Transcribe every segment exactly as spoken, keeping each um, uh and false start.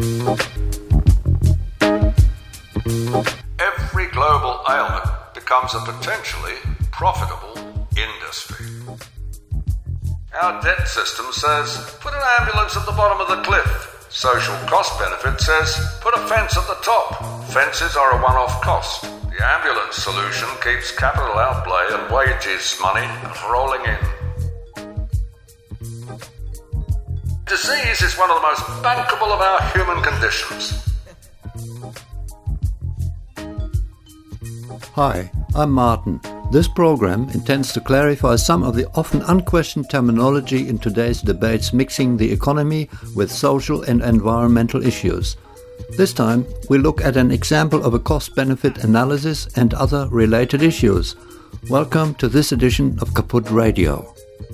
Every global ailment becomes a potentially profitable industry. Our debt system says, put an ambulance at the bottom of the cliff. Social cost benefit says, put a fence at the top. Fences are a one-off cost. The ambulance solution keeps capital outlay and wages money rolling in. Disease is one of the most bankable of our human conditions. Hi, I'm Martin. This program intends to clarify some of the often unquestioned terminology in today's debates mixing the economy with social and environmental issues. This time, we look at an example of a cost-benefit analysis and other related issues. Welcome to this edition of Kaput Radio.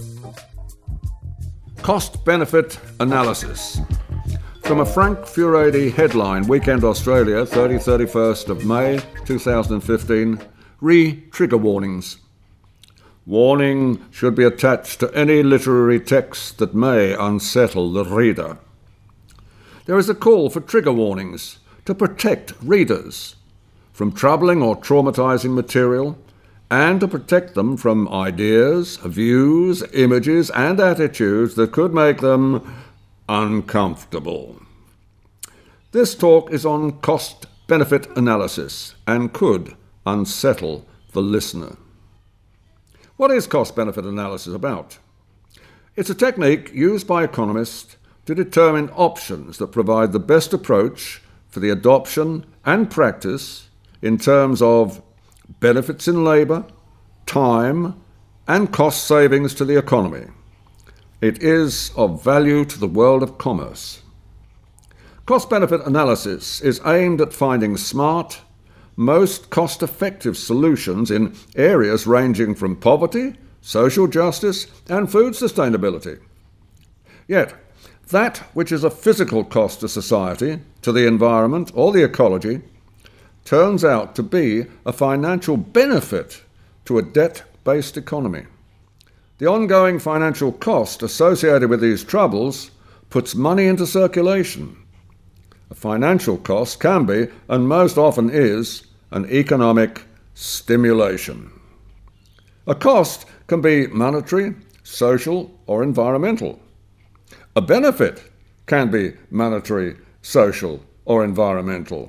Cost-benefit analysis. From a Frank Furedi headline, Weekend Australia, thirtieth to thirty-first of May two thousand fifteen, re-trigger warnings. Warning should be attached to any literary text that may unsettle the reader. There is a call for trigger warnings to protect readers from troubling or traumatizing material and to protect them from ideas, views, images and attitudes that could make them uncomfortable. This talk is on cost-benefit analysis and could unsettle the listener. What is cost-benefit analysis about? It's a technique used by economists to determine options that provide the best approach for the adoption and practice in terms of benefits in labour, time, and cost savings to the economy. It is of value to the world of commerce. Cost-benefit analysis is aimed at finding smart, most cost-effective solutions in areas ranging from poverty, social justice, and food sustainability. Yet, that which is a physical cost to society, to the environment, or the ecology, turns out to be a financial benefit to a debt-based economy. The ongoing financial cost associated with these troubles puts money into circulation. A financial cost can be, and most often is, an economic stimulation. A cost can be monetary, social, or environmental. A benefit can be monetary, social, or environmental.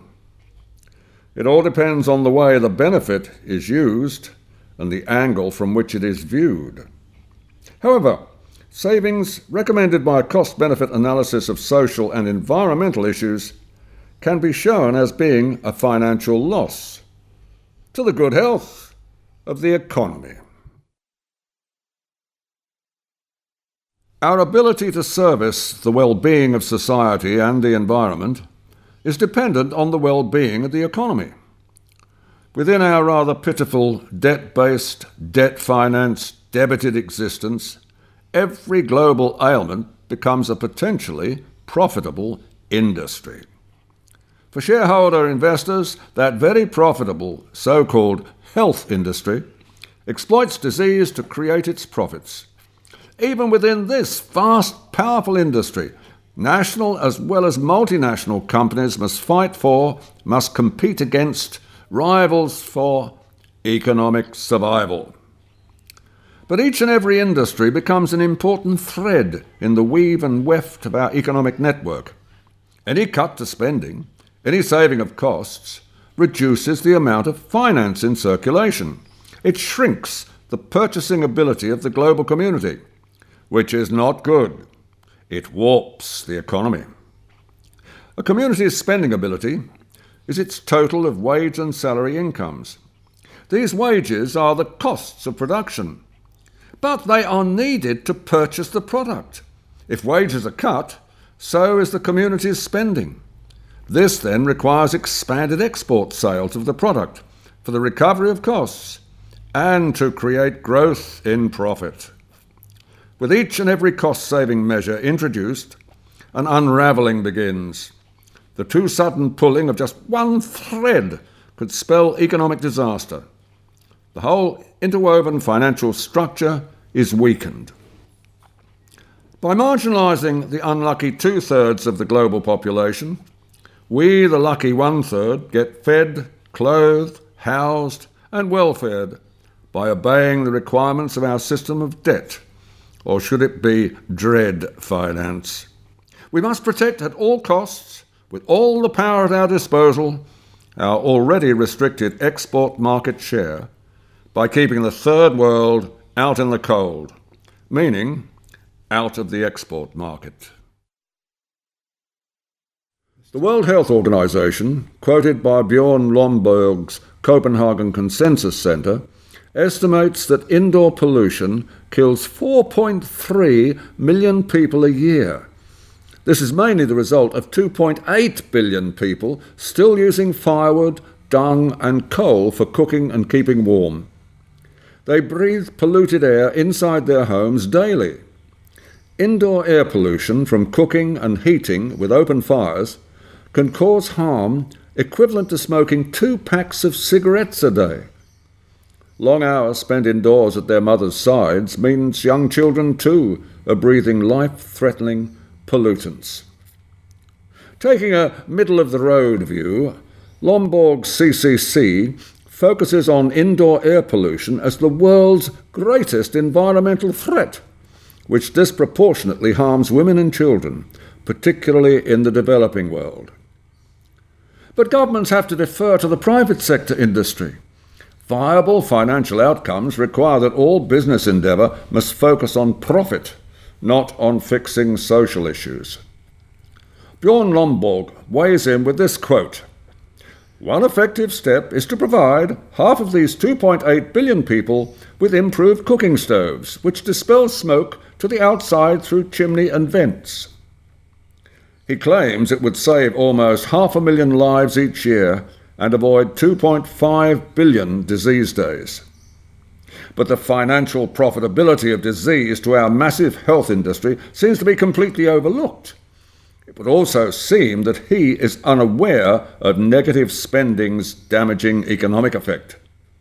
It all depends on the way the benefit is used and the angle from which it is viewed. However, savings recommended by a cost-benefit analysis of social and environmental issues can be shown as being a financial loss to the good health of the economy. Our ability to service the well-being of society and the environment is dependent on the well-being of the economy. Within our rather pitiful debt-based, debt-financed, debited existence, every global ailment becomes a potentially profitable industry. For shareholder investors, that very profitable so-called health industry exploits disease to create its profits. Even within this vast, powerful industry, national as well as multinational companies must fight for, must compete against, rivals for economic survival. But each and every industry becomes an important thread in the weave and weft of our economic network. Any cut to spending, any saving of costs, reduces the amount of finance in circulation. It shrinks the purchasing ability of the global community, which is not good. It warps the economy. A community's spending ability is its total of wage and salary incomes. These wages are the costs of production, but they are needed to purchase the product. If wages are cut, so is the community's spending. This then requires expanded export sales of the product for the recovery of costs and to create growth in profit. With each and every cost-saving measure introduced, an unravelling begins. The too sudden pulling of just one thread could spell economic disaster. The whole interwoven financial structure is weakened. By marginalising the unlucky two-thirds of the global population, We, the lucky one-third, get fed, clothed, housed and welfared by obeying the requirements of our system of debt, or should it be dread finance. We must protect at all costs, with all the power at our disposal, our already restricted export market share by keeping the third world out in the cold, meaning out of the export market. The World Health Organization, quoted by Bjorn Lomborg's Copenhagen Consensus Center, estimates that indoor pollution kills four point three million people a year. This is mainly the result of two point eight billion people still using firewood, dung and coal for cooking and keeping warm. They breathe polluted air inside their homes daily. Indoor air pollution from cooking and heating with open fires can cause harm equivalent to smoking two packs of cigarettes a day. Long hours spent indoors at their mother's sides means young children too are breathing life-threatening pollutants. Taking a middle-of-the-road view, Lomborg's C C C focuses on indoor air pollution as the world's greatest environmental threat, which disproportionately harms women and children, particularly in the developing world. But governments have to defer to the private sector industry. Viable financial outcomes require that all business endeavour must focus on profit, not on fixing social issues. Bjorn Lomborg weighs in with this quote, "One effective step is to provide half of these two point eight billion people with improved cooking stoves, which dispel smoke to the outside through chimney and vents." He claims it would save almost half a million lives each year and avoid two point five billion disease days. But the financial profitability of disease to our massive health industry seems to be completely overlooked. It would also seem that he is unaware of negative spending's damaging economic effect.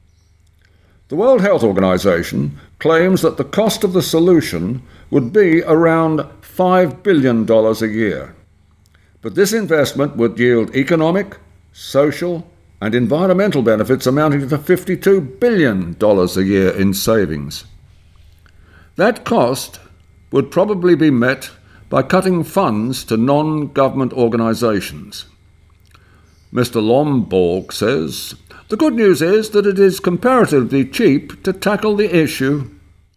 The World Health Organization claims that the cost of the solution would be around five billion dollars a year. But this investment would yield economic, social and environmental benefits amounting to fifty-two billion dollars a year in savings. That cost would probably be met by cutting funds to non-government organisations. Mister Lomborg says, "The good news is that it is comparatively cheap to tackle the issue."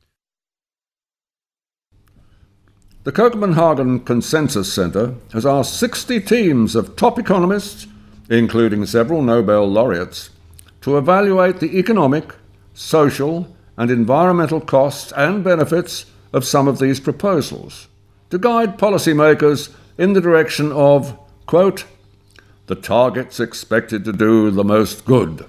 The Copenhagen Consensus Center has asked sixty teams of top economists, including several Nobel laureates, to evaluate the economic, social and environmental costs and benefits of some of these proposals, to guide policymakers in the direction of, quote, "the targets expected to do the most good."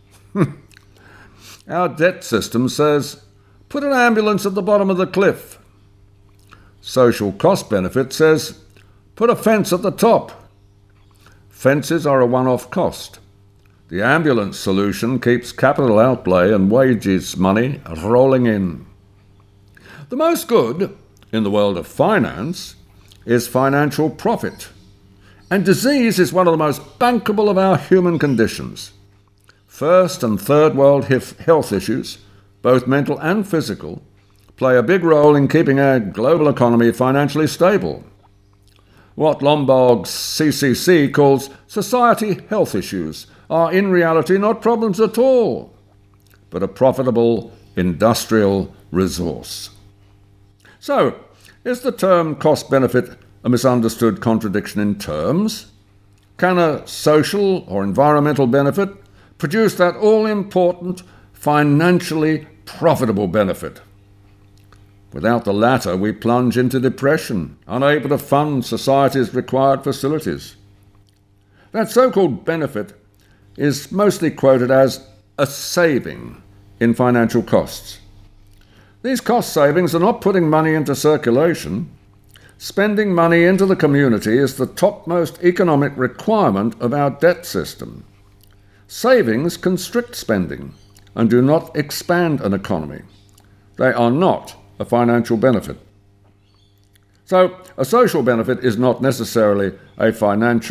Our debt system says, "Put an ambulance at the bottom of the cliff." Social cost benefit says, "Put a fence at the top." Fences are a one-off cost. The ambulance solution keeps capital outlay and wages money rolling in. The most good, in the world of finance, is financial profit. And disease is one of the most bankable of our human conditions. First and third world health issues, both mental and physical, play a big role in keeping our global economy financially stable. What Lomborg's C C C calls society health issues are in reality not problems at all, but a profitable industrial resource. So, is the term cost-benefit a misunderstood contradiction in terms? Can a social or environmental benefit produce that all-important, financially profitable benefit? Without the latter, we plunge into depression, unable to fund society's required facilities. That so-called benefit is mostly quoted as a saving in financial costs. These cost savings are not putting money into circulation. Spending money into the community is the topmost economic requirement of our debt system. Savings constrict spending and do not expand an economy. They are not a financial benefit. So, a social benefit is not necessarily a financial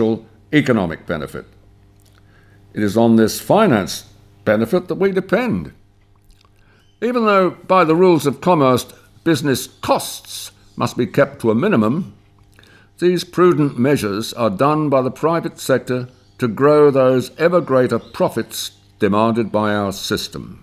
economic benefit. It is on this finance benefit that we depend. Even though by the rules of commerce business costs must be kept to a minimum, these prudent measures are done by the private sector to grow those ever greater profits demanded by our system.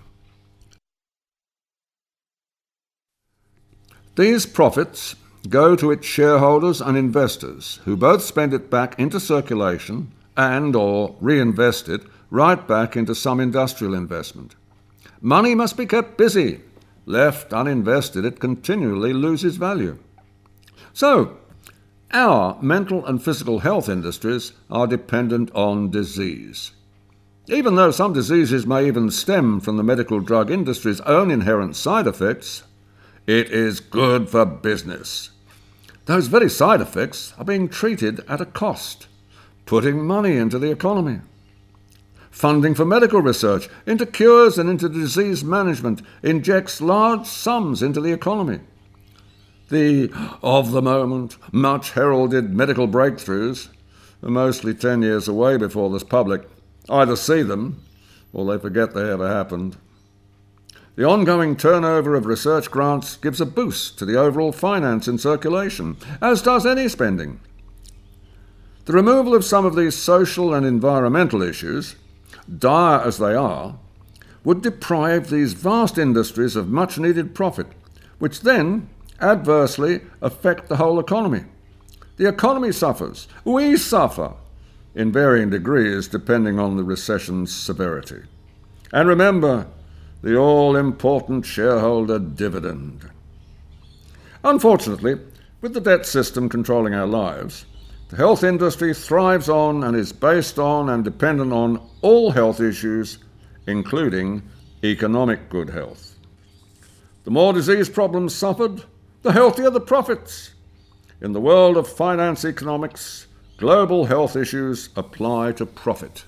These profits go to its shareholders and investors, who both spend it back into circulation and or reinvest it right back into some industrial investment. Money must be kept busy. Left uninvested, it continually loses value. So, our mental and physical health industries are dependent on disease. Even though some diseases may even stem from the medical drug industry's own inherent side effects, it is good for business. Those very side effects are being treated at a cost, putting money into the economy. Funding for medical research, into cures and into disease management, injects large sums into the economy. The of-the-moment, much-heralded medical breakthroughs are mostly ten years away before this public either see them or they forget they ever happened. The ongoing turnover of research grants gives a boost to the overall finance in circulation, as does any spending. The removal of some of these social and environmental issues, dire as they are, would deprive these vast industries of much-needed profit, which then adversely affect the whole economy. The economy suffers. We suffer in varying degrees depending on the recession's severity. And remember, the all-important shareholder dividend. Unfortunately, with the debt system controlling our lives, the health industry thrives on and is based on and dependent on all health issues, including economic good health. The more disease problems suffered, the healthier the profits. In the world of finance economics, global health issues apply to profit.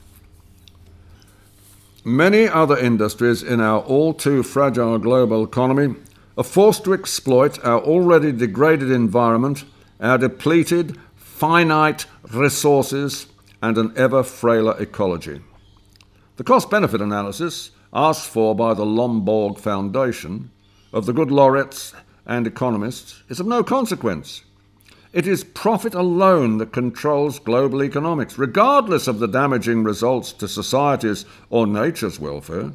Many other industries in our all-too-fragile global economy are forced to exploit our already degraded environment, our depleted, finite resources, and an ever frailer ecology. The cost-benefit analysis asked for by the Lomborg Foundation of the good laureates and economists is of no consequence. It is profit alone that controls global economics, regardless of the damaging results to society's or nature's welfare.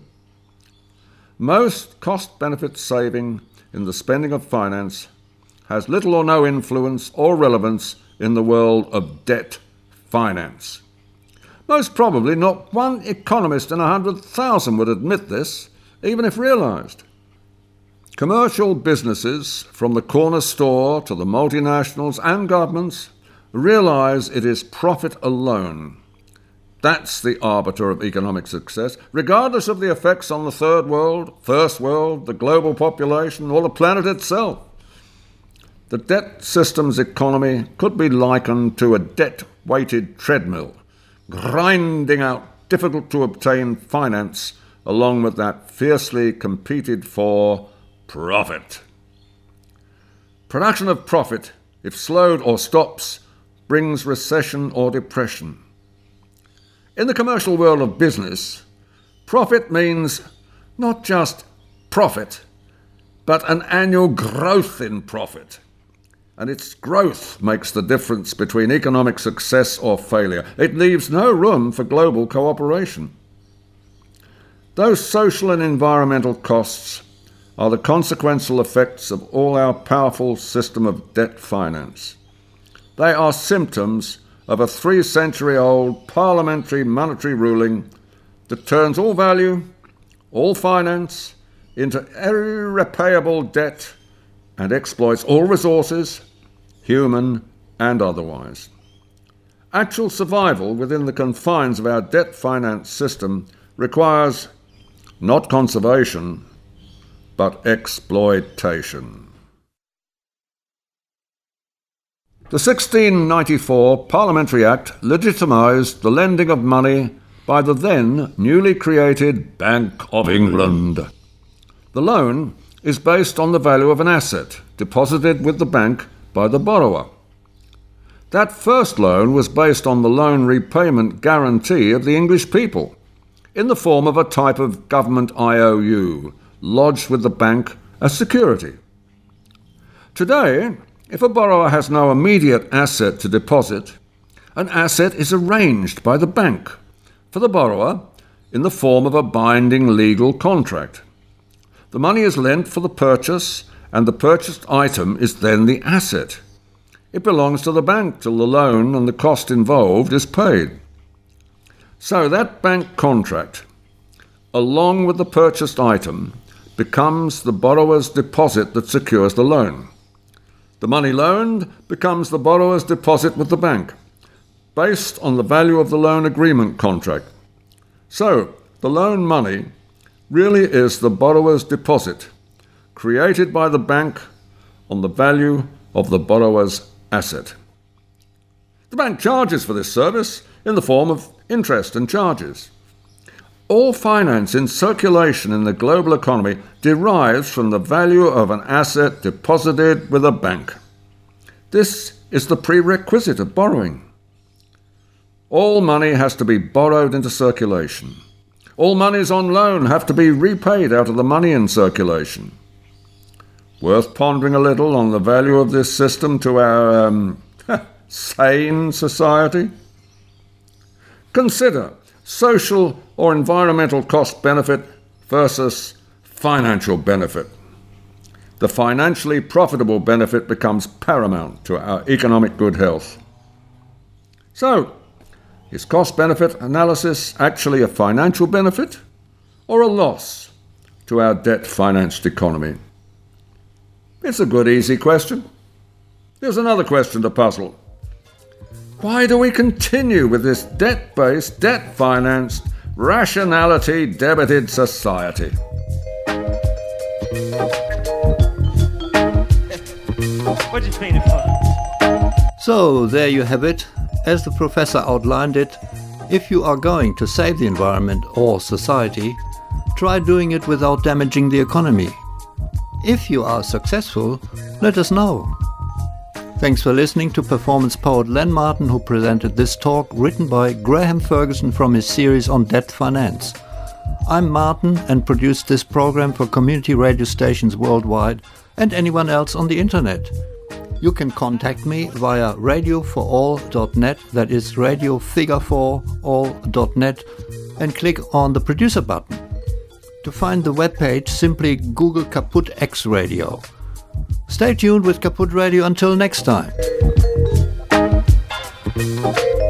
Most cost-benefit saving in the spending of finance has little or no influence or relevance in the world of debt finance. Most probably not one economist in a hundred thousand would admit this, even if realized. Commercial businesses, from the corner store to the multinationals and governments, realize it is profit alone. That's the arbiter of economic success, regardless of the effects on the third world, first world, the global population, or the planet itself. The debt system's economy could be likened to a debt-weighted treadmill, grinding out difficult-to-obtain finance along with that fiercely competed for profit. Production of profit, if slowed or stops, brings recession or depression. In the commercial world of business, profit means not just profit, but an annual growth in profit. And its growth makes the difference between economic success or failure. It leaves no room for global cooperation. Those social and environmental costs are the consequential effects of all our powerful system of debt finance. They are symptoms of a three-century-old parliamentary monetary ruling that turns all value, all finance, into irrepayable debt and exploits all resources, human and otherwise. Actual survival within the confines of our debt finance system requires not conservation, but exploitation. The sixteen ninety-four Parliamentary Act legitimised the lending of money by the then newly created Bank of England. The loan is based on the value of an asset deposited with the bank by the borrower. That first loan was based on the loan repayment guarantee of the English people, in the form of a type of government I O U, lodged with the bank as security. Today, if a borrower has no immediate asset to deposit, an asset is arranged by the bank for the borrower in the form of a binding legal contract. The money is lent for the purchase, and the purchased item is then the asset. It belongs to the bank till the loan and the cost involved is paid. So that bank contract, along with the purchased item, becomes the borrower's deposit that secures the loan. The money loaned becomes the borrower's deposit with the bank, based on the value of the loan agreement contract. So, the loan money really is the borrower's deposit, created by the bank on the value of the borrower's asset. The bank charges for this service in the form of interest and charges. All finance in circulation in the global economy derives from the value of an asset deposited with a bank. This is the prerequisite of borrowing. All money has to be borrowed into circulation. All monies on loan have to be repaid out of the money in circulation. Worth pondering a little on the value of this system to our um, sane society? Consider social or environmental cost benefit versus financial benefit. The financially profitable benefit becomes paramount to our economic good health. So, is cost-benefit analysis actually a financial benefit or a loss to our debt-financed economy? It's a good, easy question. Here's another question to puzzle. Why do we continue with this debt-based, debt-financed, rationality-debited society? What'd you paint it for? So, there you have it. As the professor outlined it, if you are going to save the environment or society, try doing it without damaging the economy. If you are successful, let us know. Thanks for listening to performance poet Len Martin, who presented this talk written by Graham Ferguson from his series on debt finance. I'm Martin and produced this program for community radio stations worldwide and anyone else on the internet. You can contact me via radio for all dot net, that is radio figure for all dot net, and click on the producer button. To find the webpage, simply Google Kaput X Radio. Stay tuned with Kaput Radio until next time.